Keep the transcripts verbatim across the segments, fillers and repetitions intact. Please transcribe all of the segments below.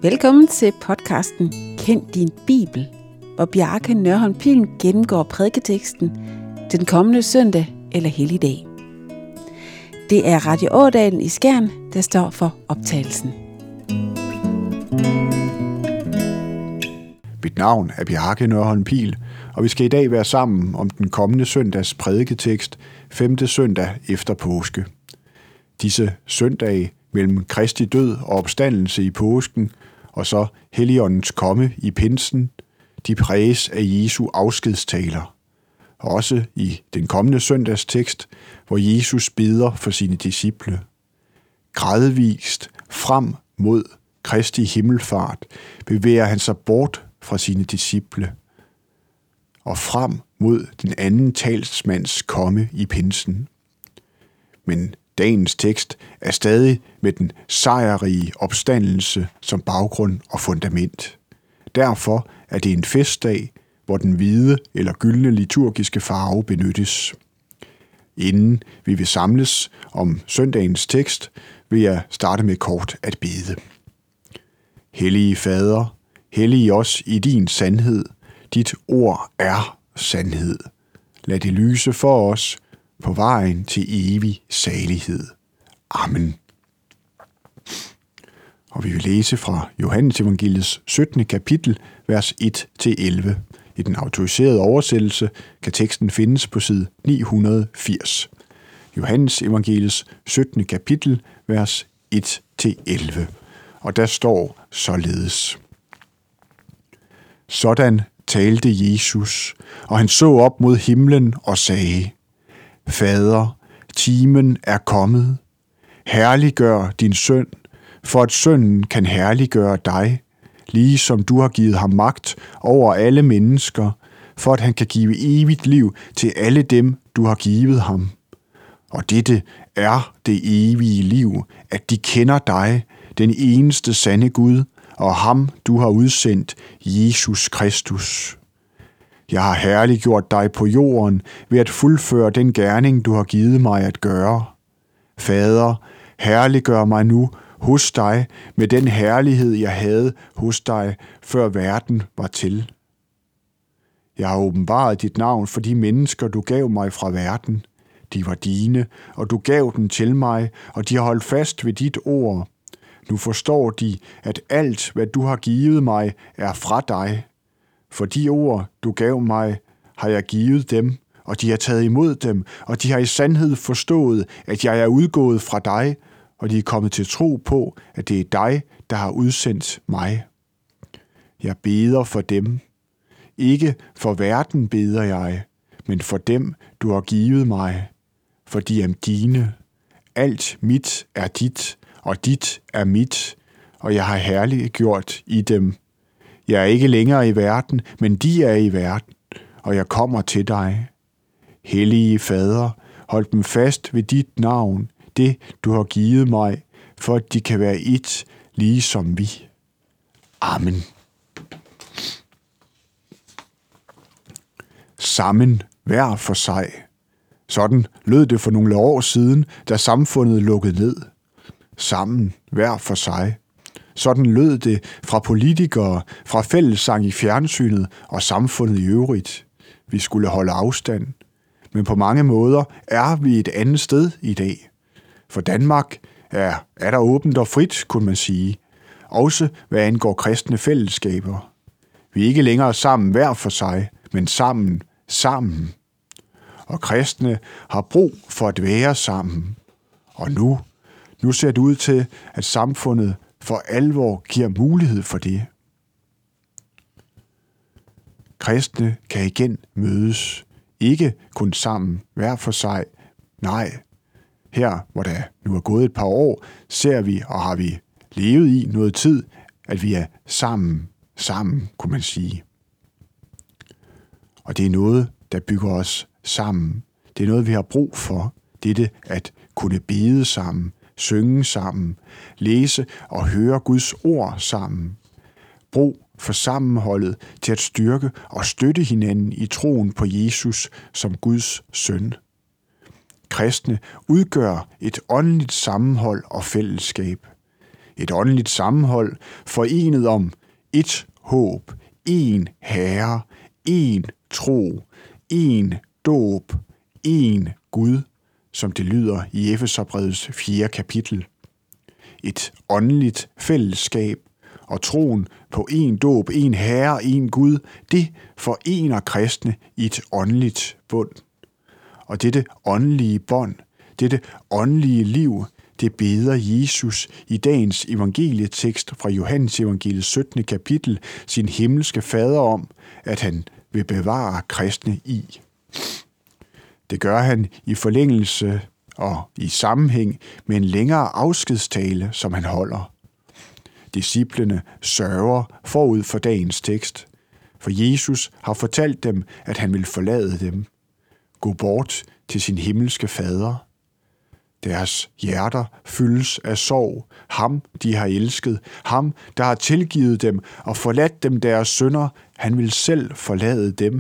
Velkommen til podcasten Kend din Bibel, hvor Bjarke Nørholm Pilm gennemgår prædiketeksten til den kommende søndag eller helligdag. Det er Radio Ådalen i Skjern, der står for optagelsen. Mit navn er Bjarke Nørholm Pilm, og vi skal i dag være sammen om den kommende søndags prædiketekst, femte søndag efter påske. Disse søndage mellem Kristi død og opstandelse i påsken, og så Helligåndens komme i pinsen, de præges af Jesu afskedstaler. Også i den kommende søndags tekst, hvor Jesus beder for sine disciple. Gradvist frem mod Kristi himmelfart bevæger han sig bort fra sine disciple og frem mod den anden talsmands komme i pinsen. Men dagens tekst er stadig med den sejrrige opstandelse som baggrund og fundament. Derfor er det en festdag, hvor den hvide eller gyldne liturgiske farve benyttes. Inden vi vil samles om søndagens tekst, vil jeg starte med kort at bede. Hellige Fader, hellige os i din sandhed. Dit ord er sandhed. Lad det lyse for os på vejen til evig salighed. Amen. Og vi vil læse fra Johannes Evangeliets syttende kapitel, vers et til elleve. I den autoriserede oversættelse kan teksten findes på side ni hundrede og firs. Johannes Evangeliets syttende kapitel, vers et til elleve. Og der står således: Sådan talte Jesus, og han så op mod himlen og sagde: Fader, timen er kommet. Herliggør din søn, for at sønnen kan herliggøre dig, lige som du har givet ham magt over alle mennesker, for at han kan give evigt liv til alle dem, du har givet ham. Og dette er det evige liv, at de kender dig, den eneste sande Gud, og ham, du har udsendt, Jesus Kristus. Jeg har herliggjort dig på jorden ved at fuldføre den gerning, du har givet mig at gøre. Fader, herliggør mig nu hos dig med den herlighed, jeg havde hos dig, før verden var til. Jeg har åbenbaret dit navn for de mennesker, du gav mig fra verden. De var dine, og du gav dem til mig, og de har holdt fast ved dit ord. Nu forstår de, at alt, hvad du har givet mig, er fra dig. For de ord, du gav mig, har jeg givet dem, og de har taget imod dem, og de har i sandhed forstået, at jeg er udgået fra dig, og de er kommet til tro på, at det er dig, der har udsendt mig. Jeg beder for dem. Ikke for verden beder jeg, men for dem, du har givet mig, for de er dine. Alt mit er dit, og dit er mit, og jeg har herliggjort i dem. Jeg er ikke længere i verden, men de er i verden, og jeg kommer til dig. Hellige Fader, hold dem fast ved dit navn, det du har givet mig, for at de kan være ét, ligesom vi. Amen. Sammen hver for sig. Sådan lød det for nogle år siden, da samfundet lukkede ned. Sammen hver for sig. Sådan lød det fra politikere, fra fællessang i fjernsynet og samfundet i øvrigt. Vi skulle holde afstand. Men på mange måder er vi et andet sted i dag. For Danmark er, er der åbent og frit, kunne man sige. Også hvad angår kristne fællesskaber. Vi er ikke længere sammen hver for sig, men sammen, sammen. Og kristne har brug for at være sammen. Og nu, nu ser det ud til, at samfundet for alvor giver mulighed for det. Kristne kan igen mødes, ikke kun sammen hver for sig. Nej, her hvor der nu er gået et par år, ser vi og har vi levet i noget tid, at vi er sammen, sammen, kunne man sige. Og det er noget, der bygger os sammen. Det er noget, vi har brug for. Dette at kunne bede sammen, synge sammen, læse og høre Guds ord sammen. Brug for sammenholdet til at styrke og støtte hinanden i troen på Jesus som Guds søn. Kristne udgør et åndeligt sammenhold og fællesskab. Et åndeligt sammenhold, forenet om et håb, en Herre, en tro, en dåb, en Gud, som det lyder i Efeserbrevets fjerde kapitel. Et åndeligt fællesskab og troen på en dåb, en Herre, en Gud, det forener kristne i et åndeligt bund. Og dette åndelige bånd, dette åndelige liv, det beder Jesus i dagens evangelietekst fra Johannes evangeliets syttende kapitel sin himmelske fader om, at han vil bevare kristne i. Det gør han i forlængelse og i sammenhæng med en længere afskedstale, som han holder. Disciplene sørger forud for dagens tekst, for Jesus har fortalt dem, at han vil forlade dem, gå bort til sin himmelske fader. Deres hjerter fyldes af sorg, ham de har elsket, ham der har tilgivet dem og forladt dem deres synder, han vil selv forlade dem.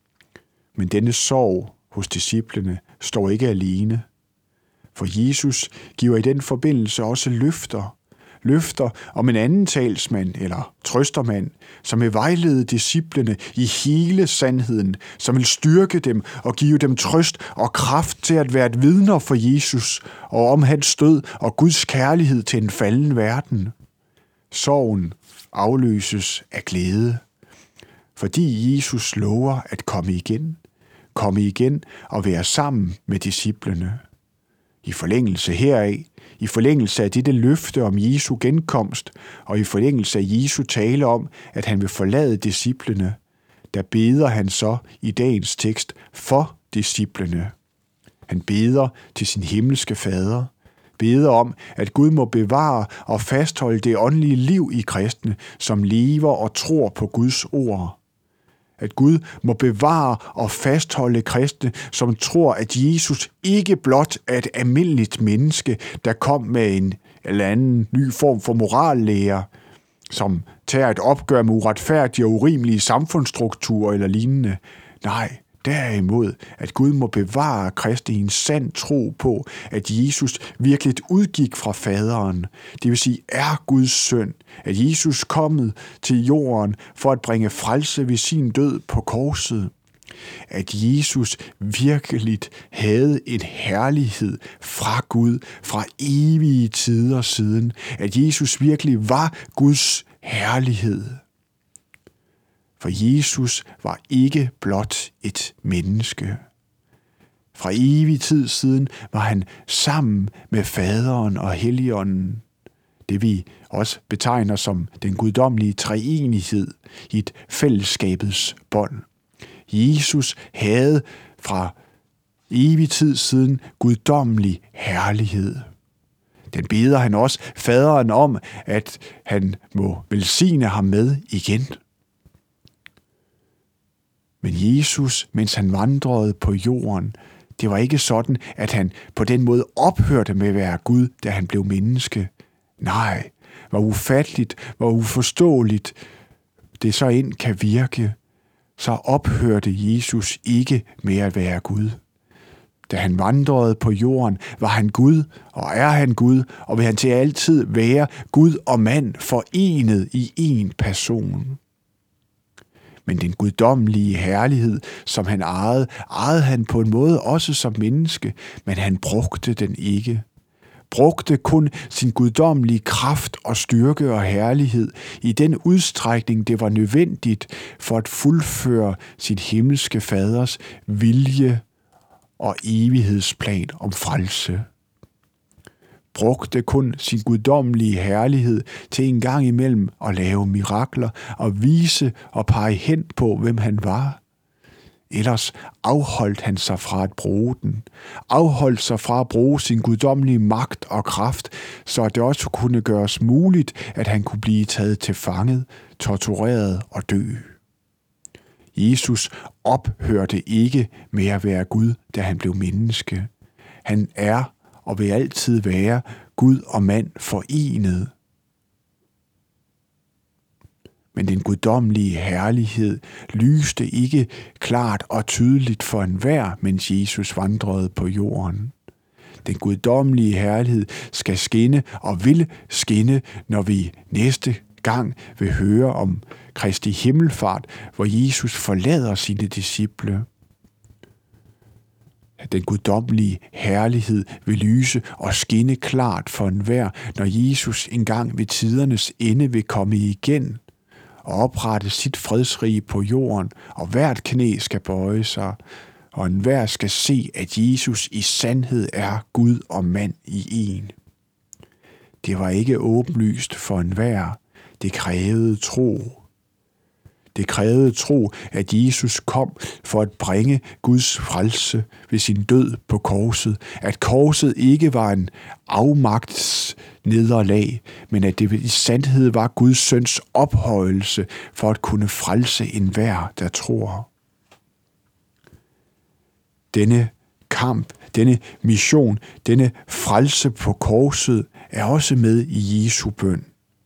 Men denne sorg hos disciplene står ikke alene, for Jesus giver i den forbindelse også løfter, løfter om en anden talsmand eller trøstermand, som vil vejlede disciplene i hele sandheden, som vil styrke dem og give dem trøst og kraft til at være et vidner for Jesus og om hans død og Guds kærlighed til en falden verden. Sorgen afløses af glæde, fordi Jesus lover at komme igen, komme igen og være sammen med disciplene. I forlængelse heraf, i forlængelse af dette løfte om Jesu genkomst, og i forlængelse af Jesu tale om, at han vil forlade disciplene, der beder han så i dagens tekst for disciplene. Han beder til sin himmelske fader, beder om, at Gud må bevare og fastholde det åndelige liv i kristne, som lever og tror på Guds ord. At Gud må bevare og fastholde kristne, som tror, at Jesus ikke blot er et almindeligt menneske, der kom med en eller anden ny form for morallære, som tager et opgør med uretfærdige og urimelige samfundsstrukturer eller lignende. Nej, derimod, at Gud må bevare kristne i en sand tro på, at Jesus virkelig udgik fra faderen, det vil sige er Guds søn, at Jesus kommet til jorden for at bringe frelse ved sin død på korset, at Jesus virkelig havde en herlighed fra Gud fra evige tider siden, at Jesus virkelig var Guds herlighed. For Jesus var ikke blot et menneske. Fra evig tid siden var han sammen med faderen og Helligånden, det vi også betegner som den guddommelige treenighed i et fællesskabets bånd. Jesus havde fra evig tid siden guddommelig herlighed. Den beder han også faderen om, at han må velsigne ham med igen. Men Jesus, mens han vandrede på jorden, det var ikke sådan, at han på den måde ophørte med at være Gud, da han blev menneske. Nej, hvor ufatteligt, hvor uforståeligt det så end kan virke, så ophørte Jesus ikke med at være Gud. Da han vandrede på jorden, var han Gud, og er han Gud, og vil han til altid være Gud og mand forenet i én person. Men den guddommelige herlighed, som han ejede, ejede han på en måde også som menneske, men han brugte den ikke. Brugte kun sin guddommelige kraft og styrke og herlighed i den udstrækning, det var nødvendigt for at fuldføre sin himmelske faders vilje og evighedsplan om frelse. Brugte kun sin guddommelige herlighed til en gang imellem at lave mirakler og vise og pege hen på, hvem han var. Ellers afholdt han sig fra at bruge den. Afholdt sig fra at bruge sin guddommelige magt og kraft, så det også kunne gøres muligt, at han kunne blive taget til fanget, tortureret og dø. Jesus ophørte ikke med at være Gud, da han blev menneske. Han er og vil altid være Gud og mand forenet. Men den guddommelige herlighed lyste ikke klart og tydeligt for enhver, mens Jesus vandrede på jorden. Den guddommelige herlighed skal skinne og vil skinne, når vi næste gang vil høre om Kristi himmelfart, hvor Jesus forlader sine disciple. Den guddommelige herlighed vil lyse og skinne klart for enhver, når Jesus engang ved tidernes ende vil komme igen og oprette sit fredsrige på jorden, og hvert knæ skal bøje sig, og enhver skal se, at Jesus i sandhed er Gud og mand i en. Det var ikke åbenlyst for enhver. Det krævede tro. Det krævede tro, at Jesus kom for at bringe Guds frelse ved sin død på korset. At korset ikke var en afmagts nederlag, men at det i sandhed var Guds søns ophøjelse for at kunne frelse enhver, der tror. Denne kamp, denne mission, denne frelse på korset er også med i Jesu bøn.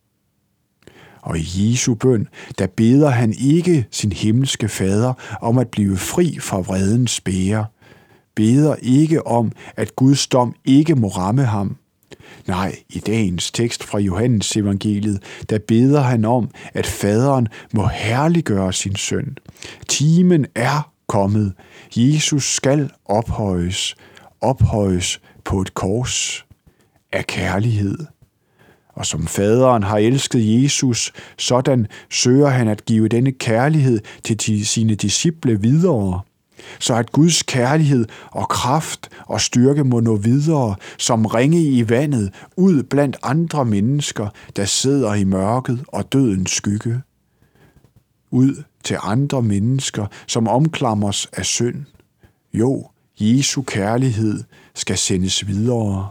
Og i Jesu bøn, der beder han ikke sin himmelske fader om at blive fri fra vredens spære. Beder ikke om, at Guds dom ikke må ramme ham. Nej, i dagens tekst fra Johannes evangeliet, der beder han om, at faderen må herliggøre sin søn. Timen er kommet. Jesus skal ophøjes. Ophøjes på et kors af kærlighed. Og som faderen har elsket Jesus, sådan søger han at give denne kærlighed til sine disciple videre, så at Guds kærlighed og kraft og styrke må nå videre som ringe i vandet ud blandt andre mennesker, der sidder i mørket og dødens skygge. Ud til andre mennesker, som omklamres af synd. Jo, Jesu kærlighed skal sendes videre.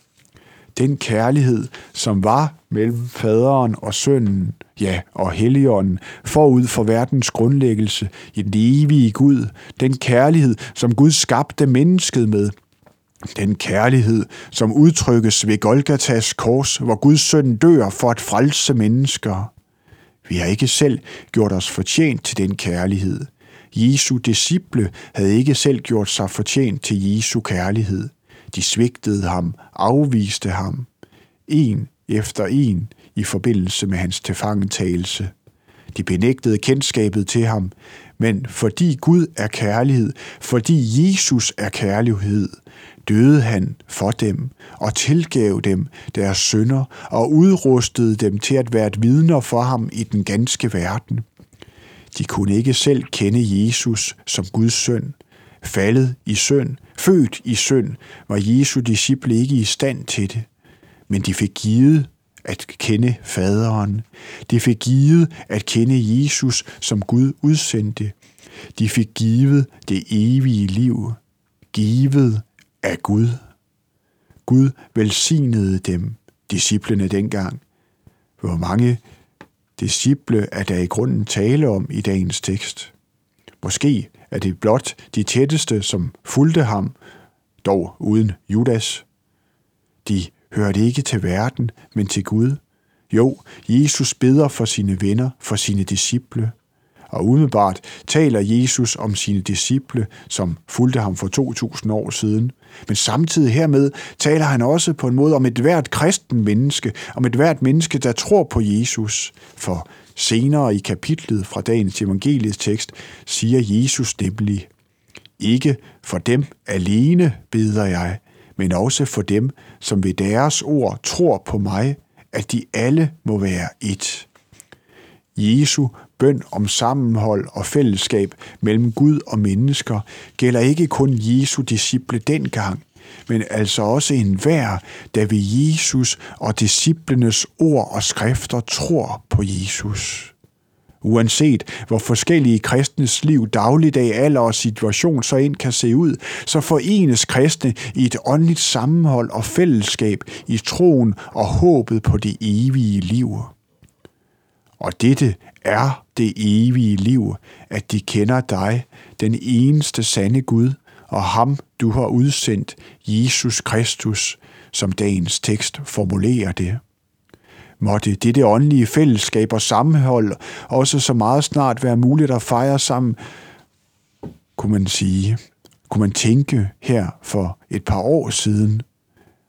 Den kærlighed, som var mellem faderen og sønnen, ja, og Helligånden, forud for verdens grundlæggelse i den evige Gud, den kærlighed, som Gud skabte mennesket med, den kærlighed, som udtrykkes ved Golgatas kors, hvor Guds søn dør for at frelse mennesker. Vi har ikke selv gjort os fortjent til den kærlighed. Jesu disciple havde ikke selv gjort sig fortjent til Jesu kærlighed. De svigtede ham, afviste ham, en efter en i forbindelse med hans tilfangetagelse. De benægtede kendskabet til ham, men fordi Gud er kærlighed, fordi Jesus er kærlighed, døde han for dem og tilgav dem deres synder og udrustede dem til at være et vidner for ham i den ganske verden. De kunne ikke selv kende Jesus som Guds søn. Faldet i synd, født i synd, var Jesu disciple ikke i stand til det. Men de fik givet at kende faderen. De fik givet at kende Jesus, som Gud udsendte. De fik givet det evige liv, givet af Gud. Gud velsignede dem, disciplene dengang. Hvor mange disciple er der i grunden tale om i dagens tekst? Måske er det blot de tætteste, som fulgte ham, dog uden Judas. De hørte ikke til verden, men til Gud. Jo, Jesus beder for sine venner, for sine disciple. Og umiddelbart taler Jesus om sine disciple, som fulgte ham for to tusind år siden. Men samtidig hermed taler han også på en måde om et hvert kristen menneske, om et hvert menneske, der tror på Jesus. For senere i kapitlet fra dagens evangeliets tekst siger Jesus nemlig: ikke for dem alene beder jeg, men også for dem, som ved deres ord tror på mig, at de alle må være ét. Jesu bøn om sammenhold og fællesskab mellem Gud og mennesker gælder ikke kun Jesu disciple dengang, men altså også enhver, der ved Jesus og disciplenes ord og skrifter tror på Jesus. Uanset hvor forskellige kristnes liv, dagligdag, alder og situation så ind kan se ud, så forenes kristne i et åndeligt sammenhold og fællesskab i troen og håbet på det evige liv. Og dette er det evige liv, at de kender dig, den eneste sande Gud, og ham, du har udsendt, Jesus Kristus, som dagens tekst formulerer det. Måtte dette åndelige fællesskab og sammenhold også så meget snart være muligt at fejre sammen, kunne man sige, kunne man tænke her for et par år siden.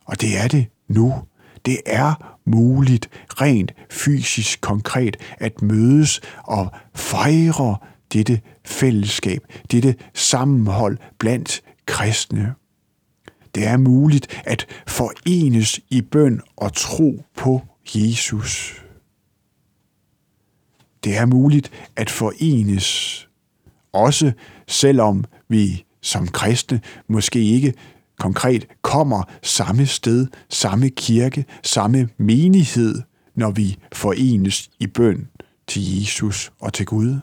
Og det er det nu. Det er muligt, rent fysisk konkret, at mødes og fejre dette fællesskab, dette sammenhold blandt kristne. Det er muligt at forenes i bøn og tro på Jesus. Det er muligt at forenes, også selvom vi som kristne måske ikke konkret kommer samme sted, samme kirke, samme menighed, når vi forenes i bøn til Jesus og til Gud.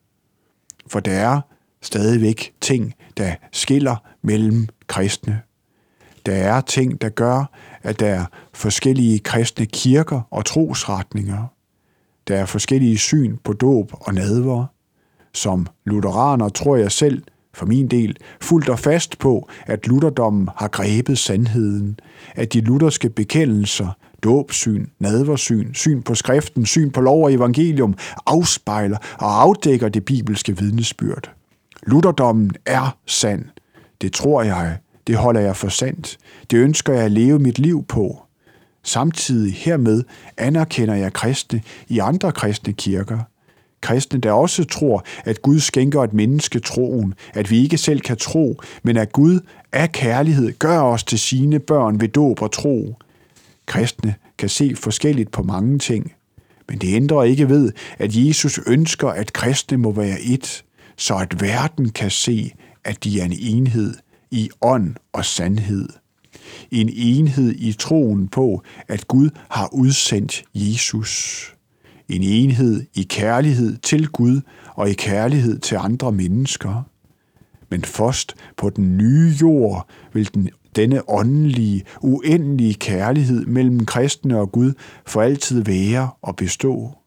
For der er stadigvæk ting, der skiller mellem kristne. Der er ting, der gør, at der er forskellige kristne kirker og trosretninger. Der er forskellige syn på dåb og nadver. Som lutheraner tror jeg selv, for min del, fuldt og fast på, at lutherdommen har grebet sandheden, at de lutherske bekendelser, dåbsyn, nadversyn, syn på skriften, syn på lov og evangelium, afspejler og afdækker det bibelske vidnesbyrd. Lutherdommen er sand. Det tror jeg, det holder jeg for sandt. Det ønsker jeg at leve mit liv på. Samtidig hermed anerkender jeg kristne i andre kristne kirker. Kristne, der også tror, at Gud skænker et menneske troen, at vi ikke selv kan tro, men at Gud af kærlighed gør os til sine børn ved dåb og tro. Kristne kan se forskelligt på mange ting, men det ændrer ikke ved, at Jesus ønsker, at kristne må være ét, så at verden kan se, at de er en enhed i ånd og sandhed. En enhed i troen på, at Gud har udsendt Jesus. En enhed i kærlighed til Gud og i kærlighed til andre mennesker. Men først på den nye jord vil den, denne åndelige, uendelige kærlighed mellem kristne og Gud for altid være og bestå.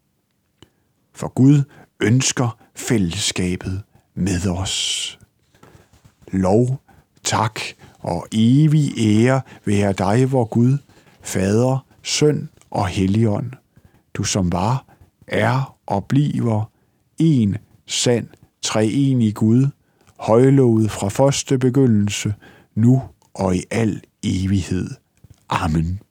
For Gud ønsker fællesskabet med os. Lov, tak og evig ære være dig, vor Gud, Fader, Søn og Helligånd, du som var, er og bliver en sand treenig Gud, højlovet fra første begyndelse, nu og i al evighed. Amen.